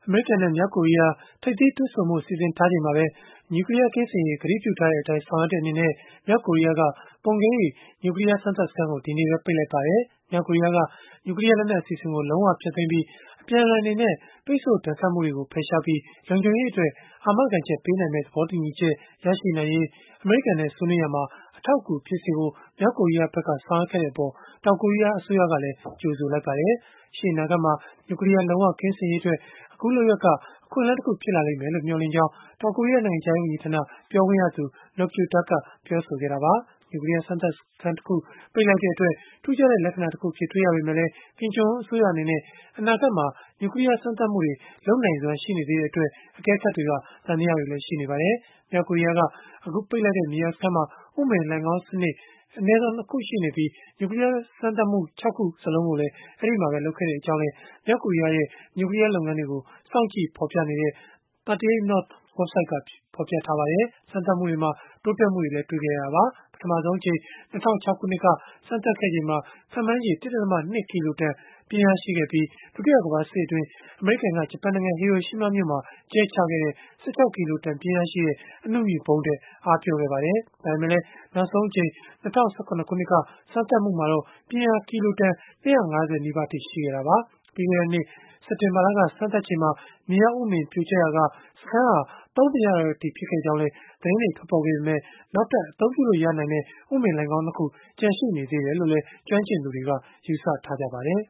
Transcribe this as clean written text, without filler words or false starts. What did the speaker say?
အမေရိကန်နဲ့ မြောက်ကိုရီးယား ထိပ်သီးတွေ့ဆုံဖို့ စီစဉ်ထားချိန်မှာပဲ နျူကလီးယား ကင်းစင်ရေး ကတိပြုထားတဲ့အတိုင်း ဆောင်ရွက်တဲ့ အနေနဲ့ မြောက်ကိုရီးယားက ပုန်ဂဲဧ နျူကလီးယား စမ်းသပ်စခန်းကို ဒီနေ့ပဲ ပိတ်လိုက်ပါတယ်။ မြောက်ကိုရီးယားက နျူကလီးယားလက်နက် အစီအစဉ်ကို လုံးဝဖျက်သိမ်းပြီး အပြန်အလှန်အနေနဲ့ ပိတ်ဆို့ဒဏ်ခတ်မှုတွေကို ဖယ်ရှားပြီး လုံခြုံရေးအတွက် အာမခံချက်ပေးနိုင်မယ့် သဘောတူညီချက် ရရှိနိုင်ရေး အမေရိကန်နဲ့ ဆွေးနွေးရာမှာ အထောက်အကူ ဖြစ်စေဖို့ မြောက်ကိုရီးယားဘက်က ဆောင်ရွက်ခဲ့တဲ့အပေါ် တောင်ကိုရီးယား အစိုးရကလည်း ကြိုဆိုလိုက်ပါတယ်။ ရှေ့အနာဂတ်မှာ နျူကလီးယား လုံးဝကင်းစင်ရေးအတွက် အခုလုပ်ရပ်က အခွင့်အလမ်းတခု ဖြစ်လာလိမ့်မယ်လို့ မျှော်လင့်ကြောင်း တောင်ကိုရီးယား နိုင်ငံခြားရေး ဝန်ကြီးဌာန ပြောခွင့်ရသူ Noh Kyu-duk ကပြောဆိုခဲ့တာပါ။ နျူကလီးယား စမ်းသပ်စခန်းတခု ပိတ်လိုက်တဲ့အတွက် ထူးခြားတဲ့ လက္ခဏာတခုအဖြစ် တွေ့ရပေမဲ့လည်း Kim Jong Un အစိုးရအနေနဲ့ အနာဂတ်မှာ နျူကလီးယား စမ်းသပ်မှုတွေ လုပ်နိုင်စွမ်း ရှိနေသေးတဲ့အတွက် အကဲခတ်တွေက သံသယတွေလည်း ရှိနေပါတယ်။ မြောက်ကိုရီးယားက အခုပိတ်လိုက်တဲ့ မြေယာစခန်းမှာ ဥမင်လှိုဏ်ခေါင်းစနစ် အနည်းဆုံး ၂ ခုရှိနေပြီး၊ နျူကလီးယား စမ်းသပ်မှု ၆ ခု စလုံးကိုလည်း အဲဒီမှာပဲ လုပ်ခဲ့ကြောင်းလည်း မြောက်ကိုရီးယားရဲ့ နျူကလီးယား လုပ်ငန်းတွေကို စောင့်ကြည့်ဖော်ပြနေတဲ့ 38 North ဝဘ်ဆိုဒ်က ဖော်ပြထားပါတယ်။ စမ်းသပ်မှုတွေမှာ တိုးတက်မှုတွေလည်း တွေ့ခဲ့ရတာပါ။ ပထမဆုံးအကြိမ် ၂၀၀၆ ခုနှစ်က စမ်းသပ်ခဲ့ချိန်မှာ ခန့်မှန်းခြေ 1.2 ကီလိုတန် ပြင်းအားရှိခဲ့ပြီး၊ ဒုတိယကမ္ဘာစစ်အတွင်း အမေရိကန်က ဂျပန်နိုင်ငံ ဟီရိုရှီးမားမြို့မှာ ကြဲချခဲ့တဲ့ 16 ကီလိုတန် ပြင်းအားရှိတဲ့ အနုမြူဗုံးထက် အားပျော့ခဲ့ပါတယ်။ ဒါပေမဲ့လည်း နောက်ဆုံးအကြိမ် ၂၀၁၇ ခုနှစ်က စမ်းသပ်မှုမှာတော့ ပြင်းအား ကီလိုတန် ၂၅၀ နီးပါးအထိ ရှိခဲ့တာပါ။ ပြီးခဲ့တဲ့နှစ် စက်တင်ဘာလက စမ်းသပ်ချိန်မှာ မြေအောက်ဥမင် ပြိုကျရာက စခန်းဟာ သုံးမရတော့တဲ့အထိ ဖြစ်ခဲ့ကြောင်းလည်း သတင်းတွေ ထွက်ပေါ်ခဲ့ပေမဲ့ နောက်ထပ် အသုံးပြုလို့ရနိုင်တဲ့ ဥမင်လိုဏ်ခေါင်း ၂ ခု ကျန်ရှိနေသေးတယ်လို့လည်း ကျွမ်းကျင်သူတွေက ယူဆထားကြပါတယ်